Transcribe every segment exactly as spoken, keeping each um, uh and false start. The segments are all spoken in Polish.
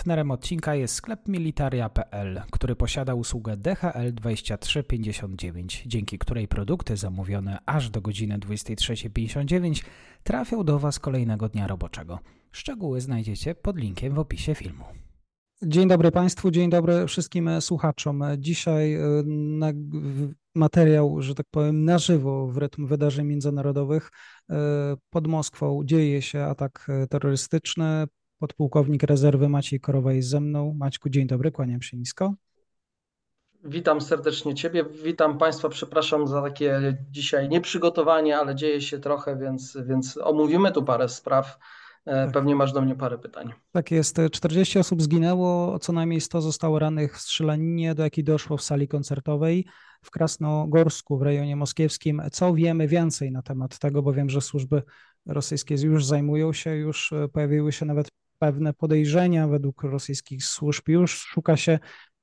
Partnerem odcinka jest sklep militaria kropka p l, który posiada usługę D H L dwadzieścia trzy pięćdziesiąt dziewięć, dzięki której produkty zamówione aż do godziny dwudziestej trzeciej pięćdziesiąt dziewięć trafią do Was kolejnego dnia roboczego. Szczegóły znajdziecie pod linkiem w opisie filmu. Dzień dobry Państwu, dzień dobry wszystkim słuchaczom. Dzisiaj na, materiał, że tak powiem, na żywo w rytm wydarzeń międzynarodowych. Pod Moskwą dzieje się atak terrorystyczny. Podpułkownik rezerwy Maciej Korowa jest ze mną. Maćku, dzień dobry, kłaniam się nisko. Witam serdecznie Ciebie, witam Państwa, przepraszam za takie dzisiaj nieprzygotowanie, ale dzieje się trochę, więc, więc omówimy tu parę spraw. Tak. Pewnie masz do mnie parę pytań. Tak jest, czterdzieści osób zginęło, co najmniej sto zostało rannych w strzelaninie, do jakiej doszło w sali koncertowej w Krasnogorsku w rejonie moskiewskim. Co wiemy więcej na temat tego, bo wiem, że służby rosyjskie już zajmują się, już pojawiły się nawet pewne podejrzenia według rosyjskich służb, już szuka się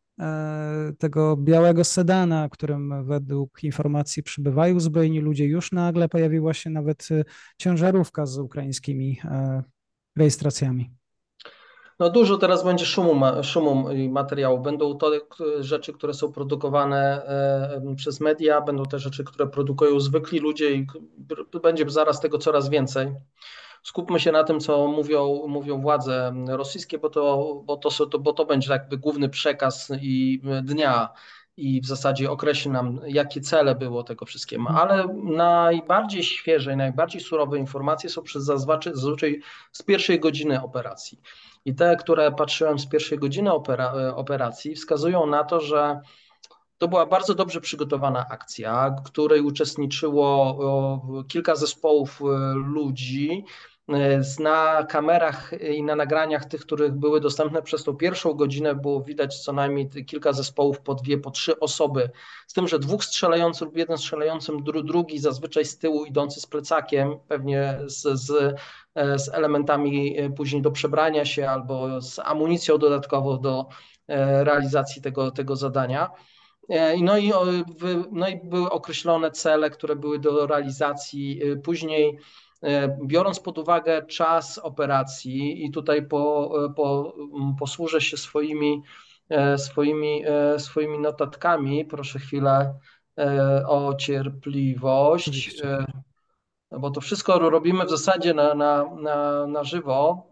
tego białego sedana, którym według informacji przybywają uzbrojeni ludzie. Już nagle pojawiła się nawet ciężarówka z ukraińskimi rejestracjami. No dużo teraz będzie szumu, szumu i materiału. Będą to rzeczy, które są produkowane przez media, będą te rzeczy, które produkują zwykli ludzie i będzie zaraz tego coraz więcej. Skupmy się na tym, co mówią, mówią władze rosyjskie, bo to, bo, to, bo to będzie jakby główny przekaz i dnia i w zasadzie określi nam, jakie cele było tego wszystkiego. Ale najbardziej świeże i najbardziej surowe informacje są przez zazwyczaj z pierwszej godziny operacji. I te, które patrzyłem z pierwszej godziny opera, operacji, wskazują na to, że to była bardzo dobrze przygotowana akcja, w której uczestniczyło kilka zespołów ludzi. Na kamerach i na nagraniach tych, których były dostępne przez tą pierwszą godzinę, było widać co najmniej kilka zespołów po dwie, po trzy osoby, z tym, że dwóch strzelających lub jeden strzelającym, drugi zazwyczaj z tyłu idący z plecakiem, pewnie z, z, z elementami później do przebrania się albo z amunicją dodatkową do realizacji tego, tego zadania. No i, no i były określone cele, które były do realizacji później. Biorąc pod uwagę czas operacji i tutaj po, po, posłużę się swoimi, swoimi, swoimi notatkami, proszę chwilę o cierpliwość, Oczywiście. Bo to wszystko robimy w zasadzie na, na, na, na żywo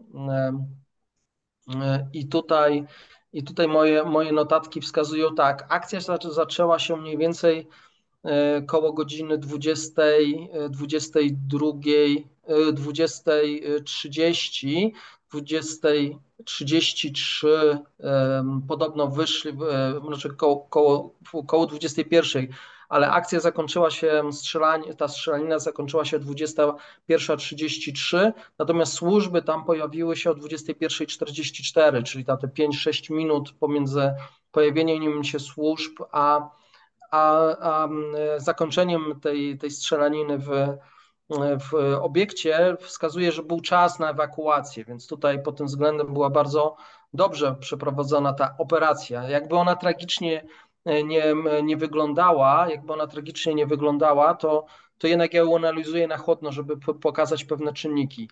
i tutaj, i tutaj moje, moje notatki wskazują tak, akcja zaczęła się mniej więcej koło godziny dwudziestej, dwudziestej drugiej, dwudziestej trzydzieści, dwudziestej trzydzieści trzy podobno wyszli, znaczy koło, koło, koło dwudziestej pierwszej, ale akcja zakończyła się, strzelanie, ta strzelanina zakończyła się dwudziesta pierwsza trzydzieści trzy, natomiast służby tam pojawiły się o dwudziestej pierwszej czterdzieści cztery, czyli ta te pięć sześć minut pomiędzy pojawieniem się służb a A, a zakończeniem tej, tej strzelaniny w, w obiekcie wskazuje, że był czas na ewakuację, więc tutaj pod tym względem była bardzo dobrze przeprowadzona ta operacja. Jakby ona tragicznie nie, nie wyglądała, jakby ona tragicznie nie wyglądała, to, to jednak ja ją analizuję na chłodno, żeby pokazać pewne czynniki.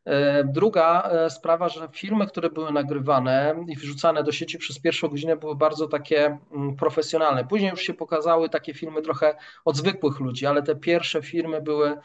Druga sprawa, że filmy, które były nagrywane i wrzucane do sieci przez pierwszą godzinę były bardzo takie profesjonalne. Później już się pokazały takie filmy trochę od zwykłych ludzi, ale te pierwsze filmy były,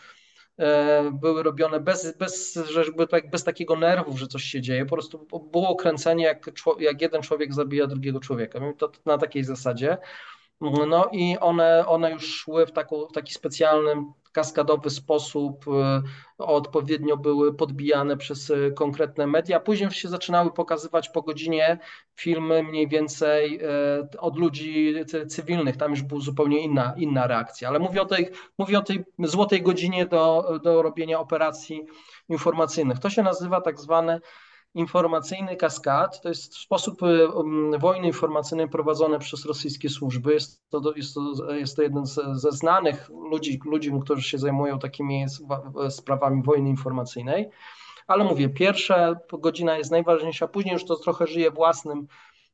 były robione bez, bez, żeby tak, bez takiego nerwów, że coś się dzieje. Po prostu było kręcenie, jak, jak jeden człowiek zabija drugiego człowieka. To na takiej zasadzie. No i one, one już szły w, taką, w taki specjalny, kaskadowy sposób, odpowiednio były podbijane przez konkretne media. Później się zaczynały pokazywać po godzinie filmy mniej więcej od ludzi cywilnych. Tam już była zupełnie inna, inna reakcja. Ale mówię o tej, mówię o tej złotej godzinie do, do robienia operacji informacyjnych. To się nazywa tak zwany informacyjny kaskad. To jest sposób wojny informacyjnej prowadzony przez rosyjskie służby. Jest to, jest to, jest to jeden z, ze znanych ludzi, ludzi, którzy się zajmują takimi sprawami wojny informacyjnej. Ale mówię, pierwsza godzina jest najważniejsza, później już to trochę żyje własnym,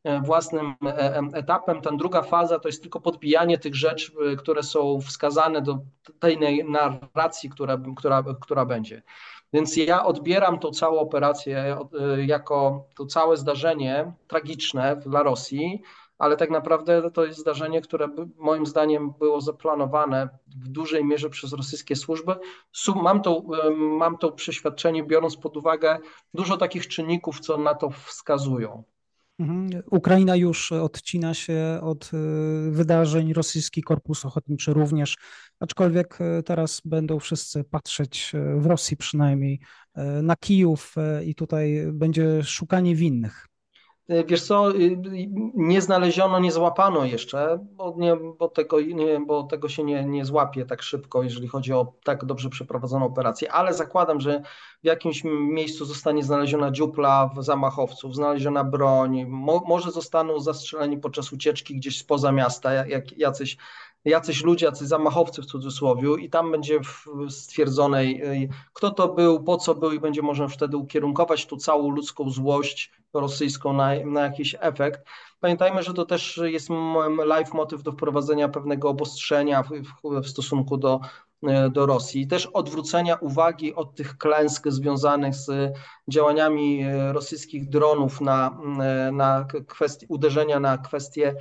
własnym etapem. Ta druga faza to jest tylko podbijanie tych rzeczy, które są wskazane do tej narracji, która, która, która będzie. Więc ja odbieram tą całą operację jako to całe zdarzenie tragiczne dla Rosji, ale tak naprawdę to jest zdarzenie, które moim zdaniem było zaplanowane w dużej mierze przez rosyjskie służby. Mam to, mam to przeświadczenie, biorąc pod uwagę dużo takich czynników, co na to wskazują. Mhm. Ukraina już odcina się od wydarzeń, rosyjski korpus ochotniczy również, aczkolwiek teraz będą wszyscy patrzeć, w Rosji przynajmniej, na Kijów i tutaj będzie szukanie winnych. Wiesz co, nie znaleziono, nie złapano jeszcze, bo, nie, bo, tego, nie, bo tego się nie, nie złapie tak szybko, jeżeli chodzi o tak dobrze przeprowadzoną operację, ale zakładam, że w jakimś miejscu zostanie znaleziona dziupla zamachowców, znaleziona broń, mo, może zostaną zastrzeleni podczas ucieczki gdzieś spoza miasta, jak jacyś jacyś ludzie, jacyś zamachowcy w cudzysłowie i tam będzie stwierdzone, kto to był, po co był i będzie można wtedy ukierunkować tu całą ludzką złość rosyjską na, na jakiś efekt. Pamiętajmy, że to też jest live motyw do wprowadzenia pewnego obostrzenia w, w, w stosunku do, do Rosji. Też odwrócenia uwagi od tych klęsk związanych z działaniami rosyjskich dronów na, na kwestii uderzenia na kwestie,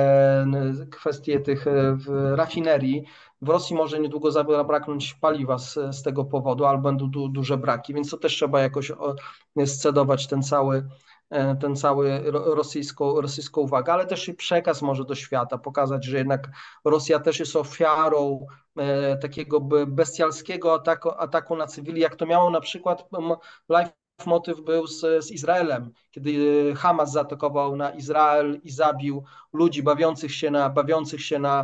kwestie tych rafinerii. W Rosji może niedługo zabraknąć paliwa z, z tego powodu, albo będą du, duże braki, więc to też trzeba jakoś scedować ten cały ten cały rosyjską, rosyjską uwagę, ale też i przekaz może do świata, pokazać, że jednak Rosja też jest ofiarą e, takiego bestialskiego ataku, ataku na cywili, jak to miało na przykład live motyw był z, z Izraelem, kiedy Hamas zaatakował na Izrael i zabił ludzi bawiących się na, bawiących się na,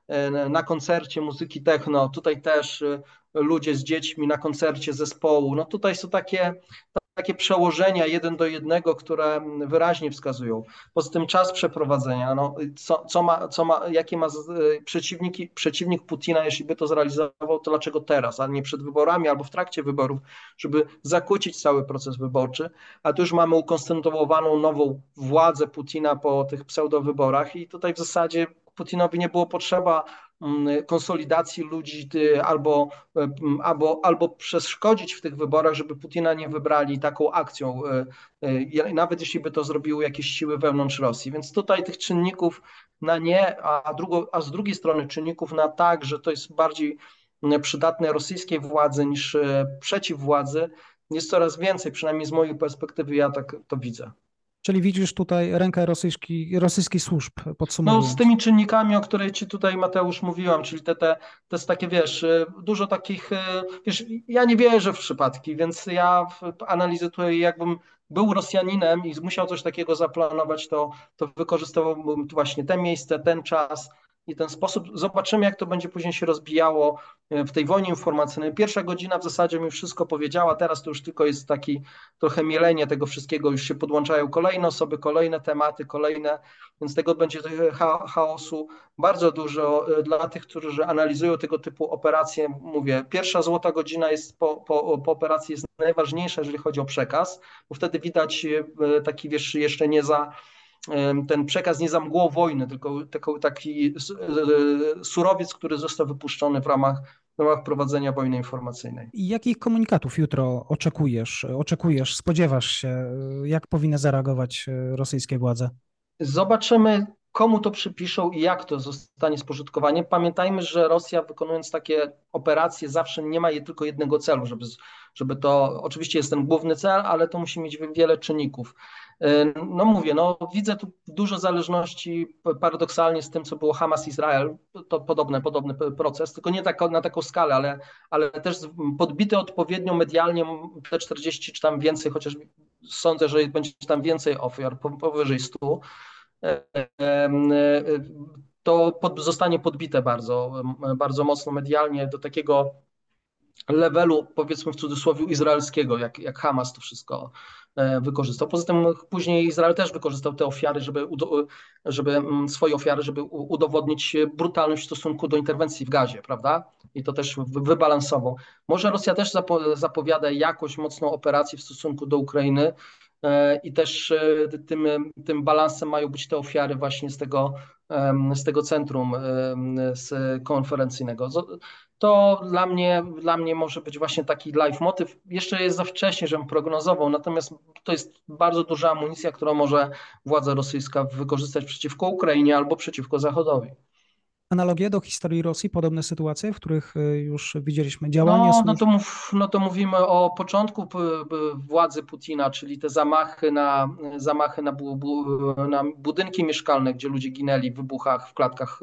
na koncercie muzyki techno. Tutaj też ludzie z dziećmi na koncercie zespołu. No tutaj są takie takie przełożenia jeden do jednego, które wyraźnie wskazują. Poza tym czas przeprowadzenia, no, co, co ma, co ma, jakie ma przeciwniki, przeciwnik Putina, jeśli by to zrealizował, to dlaczego teraz, a nie przed wyborami albo w trakcie wyborów, żeby zakłócić cały proces wyborczy, a tu już mamy ukonstytuowaną nową władzę Putina po tych pseudowyborach i tutaj w zasadzie Putinowi nie było potrzeba konsolidacji ludzi albo, albo, albo przeszkodzić w tych wyborach, żeby Putina nie wybrali taką akcją, nawet jeśli by to zrobiły jakieś siły wewnątrz Rosji. Więc tutaj tych czynników na nie, a, drugo, a z drugiej strony czynników na tak, że to jest bardziej przydatne rosyjskiej władzy niż przeciw władzy, jest coraz więcej, przynajmniej z mojej perspektywy ja tak to widzę. Czyli widzisz tutaj rękę rosyjski, rosyjskich służb, podsumowując. No z tymi czynnikami, o których ci tutaj, Mateusz, mówiłam, czyli te, te, to jest takie, wiesz, dużo takich, wiesz, ja nie wierzę w przypadki, więc ja analizuję, jakbym był Rosjaninem i musiał coś takiego zaplanować, to, to wykorzystałbym właśnie te miejsce, ten czas i ten sposób. Zobaczymy, jak to będzie później się rozbijało w tej wojnie informacyjnej. Pierwsza godzina w zasadzie mi wszystko powiedziała, teraz to już tylko jest taki trochę mielenie tego wszystkiego, już się podłączają kolejne osoby, kolejne tematy, kolejne, więc tego będzie chaosu bardzo dużo dla tych, którzy analizują tego typu operacje. Mówię, pierwsza złota godzina jest po, po, po operacji jest najważniejsza, jeżeli chodzi o przekaz, bo wtedy widać taki, wiesz, jeszcze nie za ten przekaz nie za mgłą wojny, tylko, tylko taki surowiec, który został wypuszczony w ramach, w ramach prowadzenia wojny informacyjnej. I jakich komunikatów jutro oczekujesz, oczekujesz, spodziewasz się, jak powinny zareagować rosyjskie władze? Zobaczymy, komu to przypiszą i jak to zostanie spożytkowane. Pamiętajmy, że Rosja, wykonując takie operacje, zawsze nie ma je tylko jednego celu, żeby, żeby to, oczywiście jest ten główny cel, ale to musi mieć wiele czynników. No mówię, no widzę tu dużo zależności paradoksalnie z tym, co było Hamas-Izrael, to podobny, podobny proces, tylko nie tak, na taką skalę, ale, ale też podbite odpowiednio medialnie te czterdzieści czy tam więcej, chociaż sądzę, że będzie tam więcej ofiar, powyżej stu, to pod, zostanie podbite bardzo, bardzo mocno medialnie do takiego levelu, powiedzmy w cudzysłowie, izraelskiego, jak, jak Hamas to wszystko wykorzystał. Poza tym później Izrael też wykorzystał te ofiary, żeby, żeby swoje ofiary, żeby udowodnić brutalność w stosunku do interwencji w Gazie, prawda? I to też wybalansował. Może Rosja też zapowiada jakąś mocną operację w stosunku do Ukrainy, i też tym, tym balansem mają być te ofiary właśnie z tego, z tego centrum z konferencyjnego. To dla mnie, dla mnie może być właśnie taki leitmotiv. Jeszcze jest za wcześnie, żebym prognozował, natomiast to jest bardzo duża amunicja, którą może władza rosyjska wykorzystać przeciwko Ukrainie albo przeciwko Zachodowi. Analogie do historii Rosji, podobne sytuacje, w których y, już widzieliśmy działania No, no służb. to, mów, no to mówimy o początku p- p- władzy Putina, czyli te zamachy na, zamachy na, bu, bu, na budynki mieszkalne, gdzie ludzie ginęli w wybuchach, w klatkach,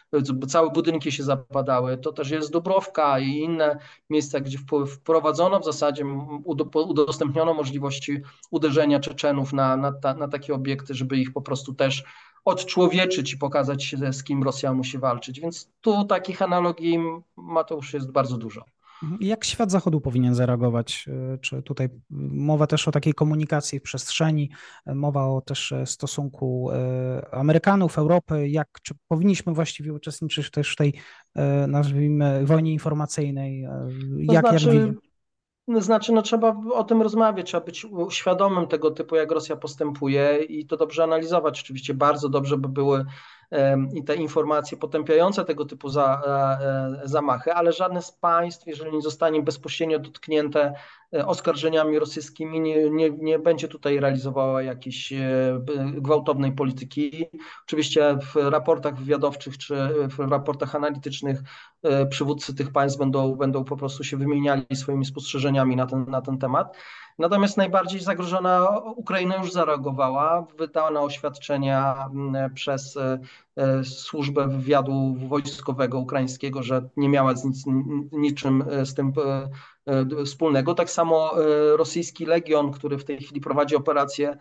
e, całe budynki się zapadały. To też jest Dubrowka i inne miejsca, gdzie wp- wprowadzono w zasadzie, udo- udostępniono możliwości uderzenia Czeczenów na, na, ta, na takie obiekty, żeby ich po prostu też odczłowieczyć i pokazać, z kim Rosja musi walczyć. Więc tu takich analogii, Mateusz, jest bardzo dużo. Mhm. Jak świat Zachodu powinien zareagować? Y, Czy tutaj y, mowa też o takiej komunikacji w przestrzeni, y, mowa o też y, stosunku y, Amerykanów, Europy, jak, czy powinniśmy właściwie uczestniczyć też w tej, y, nazwijmy, wojnie informacyjnej? Y, To Jak, jak znaczy, widzi? no znaczy, no trzeba o tym rozmawiać, trzeba być świadomym tego typu, jak Rosja postępuje i to dobrze analizować. Oczywiście bardzo dobrze by były em, i te informacje potępiające tego typu za, e, e, zamachy, ale żadne z państw, jeżeli nie zostanie bezpośrednio dotknięte e, oskarżeniami rosyjskimi, nie, nie, nie będzie tutaj realizowała jakiejś e, b- gwałtownej polityki. Oczywiście w raportach wywiadowczych czy w raportach analitycznych e, przywódcy tych państw będą, będą po prostu się wymieniali swoimi spostrzeżeniami na ten, na ten temat. Natomiast najbardziej zagrożona Ukraina już zareagowała, wydano oświadczenia mm, przez e, e, służbę wywiadu wojskowego ukraińskiego, że nie miała z nic, niczym e, z tym e, e, wspólnego. Tak samo e, rosyjski legion, który w tej chwili prowadzi operację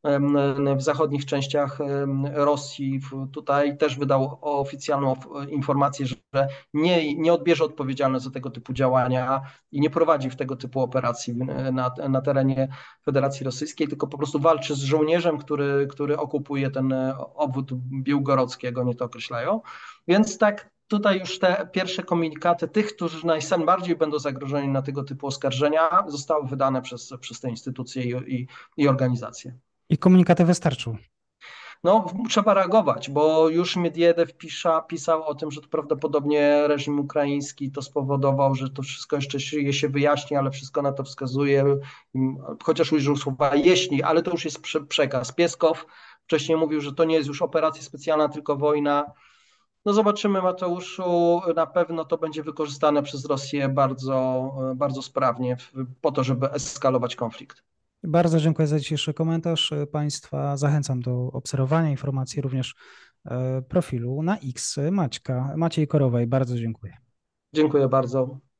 w zachodnich częściach Rosji. Tutaj też wydał oficjalną informację, że nie, nie odbierze odpowiedzialności za tego typu działania i nie prowadzi w tego typu operacji na, na terenie Federacji Rosyjskiej, tylko po prostu walczy z żołnierzem, który, który okupuje ten obwód białgorodzki, oni to określają. Więc tak, tutaj już te pierwsze komunikaty tych, którzy najbardziej będą zagrożeni na tego typu oskarżenia, zostały wydane przez, przez te instytucje i, i, i organizacje. I komunikaty wystarczą. No, trzeba reagować, bo już Miedwiediew pisza, pisał o tym, że to prawdopodobnie reżim ukraiński to spowodował, że to wszystko jeszcze się, się wyjaśni, ale wszystko na to wskazuje, chociaż użył słowa jeśli, ale to już jest przekaz. Pieskow wcześniej mówił, że to nie jest już operacja specjalna, tylko wojna. No zobaczymy, Mateuszu, na pewno to będzie wykorzystane przez Rosję bardzo, bardzo sprawnie po to, żeby eskalować konflikt. Bardzo dziękuję za dzisiejszy komentarz. Państwa zachęcam do obserwowania informacji również e, profilu na X Maćka, Maciej Korowej. Bardzo dziękuję. Dziękuję bardzo.